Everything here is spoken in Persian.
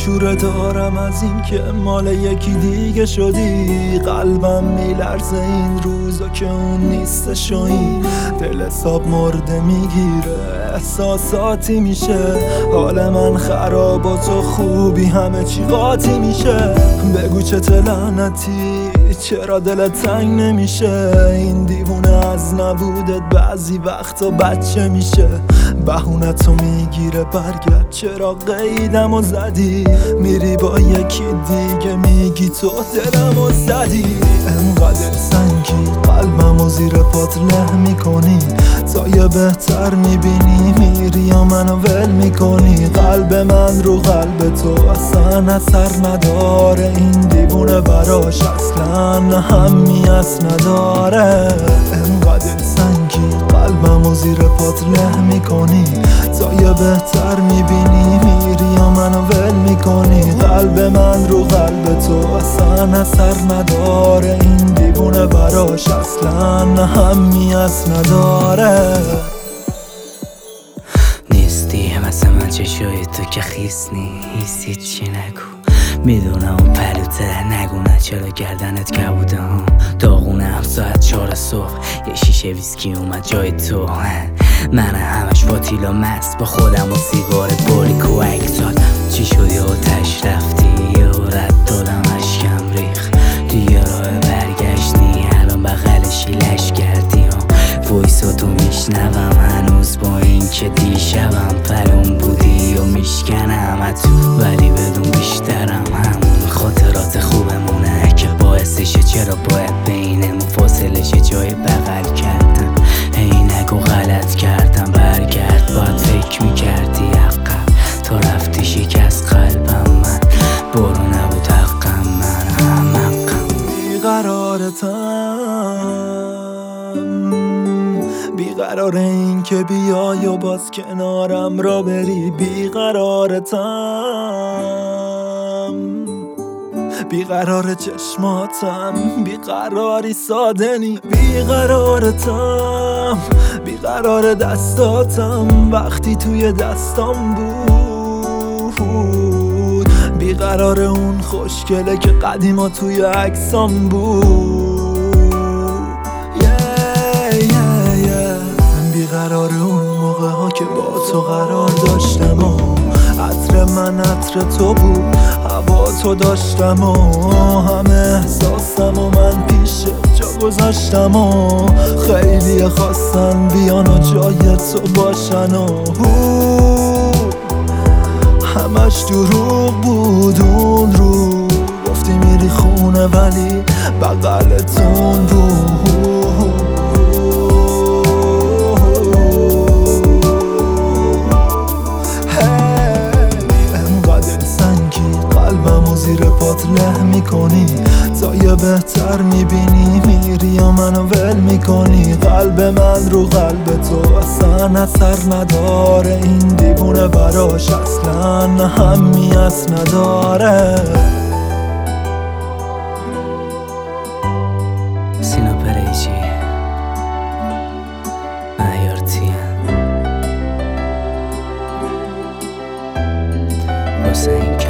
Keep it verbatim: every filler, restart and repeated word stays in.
شوره دارم از این که مال یکی دیگه شدی. قلبم میلرزه این روزا که اون نیستش و این دل حساب مرده میگیره، احساساتی میشه. حال من خراب و تو خوبی همه چی قاطی میشه. بگو چه لعنتی چرا دلت تنگ نمیشه؟ این دیوونه از نبودت بعضی وقتا بچه میشه. بهونتو میگیره برگرد، چرا قیدم و زدی؟ میری با یکی دیگه میگی تو دلم و زدی. انقدر سنگی قلبم و زیر پات له میکنی، تا یه بهتر میبینی میری یا منو ول میکنی. قلب من رو قلب تو اصلا اثر نداره، این دیوونه براش اصلا همیت نداره. انقدر سنگی قلبم و زیر پات له میکنی، تا یه بهتر میبینی میری یا منو ول میکنی. قلب من رو قلب تو اصلا اثر نداره، این دیوونه براش اصلا همیت نداره. نیستی مثل من چشای تو که خیس نیست، چی نگو میدونم اون پلوته نگونه چرا گردنت کبوده هم داغونم. ساعت چهار صبح یه شیشه ویسکی اومد جای تو، من همش فاتیلا مست با خودم و سیگار بوریک و اکسات. چی شدی آتش رفتی یه رد دادم اشکم ریخ، دیگه راه برگشتی الان بغل شیلش کردی ها. وایساتو میشنوم هنوز با این که دیشبم پلون بودی و میشکنم اتو، ولی بدون بیشترم همون خاطرات خوبمونه که باعثشه چرا باید بینمون فاصله شه. جای بغل کردم هی نگو غلط کردم، برگرد باید فکر میکردی عقب، تا رفتی شکست قلبم من برو نبود حقم، من هم حقم. بیقرارتم بیقرار این که بیای و باز کنارم را بری. بیقرارتم بیقرار چشماتم، بیقراری ساده نی. بیقرارتم بیقرار دستاتم وقتی توی دستام بود. بیقرار اون خوشگله که قدیما توی عکسام بود. yeah, yeah, yeah. بیقرار اون موقع ها که با تو قرار داشتم و عطر من عطر تو بود، هوا تو داشتم و همه احساسم و من پیش جا گذاشتم و خیلی خواستن بیان و جای تو باشن و همش دروغ بود. اون رو گفتی میری خونه ولی بغلتون بود. زیر پات له میکنی، تا یه بهتر میبینی میری یا منو ول میکنی. قلب من رو قلب تو اصلا اثر نداره، این دیوونه براش اصلا همیت نداره. سینا پریچی معیارتیه واسه این